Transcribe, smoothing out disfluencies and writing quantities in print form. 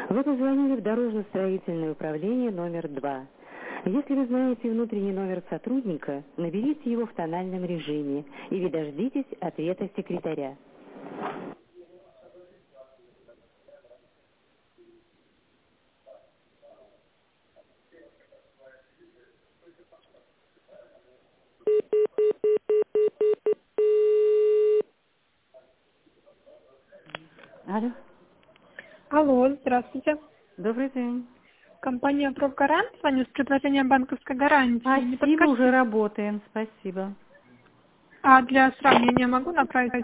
Вы позвонили в дорожно-строительное управление номер 2. Если вы знаете внутренний номер сотрудника, наберите его в тональном режиме или дождитесь ответа секретаря. Алло, Алло, здравствуйте. добрый день. Компания «Профгарант» звоню с предложением банковской гарантии. Не Спасибо, подскажете? уже работаем, спасибо. А для сравнения могу направить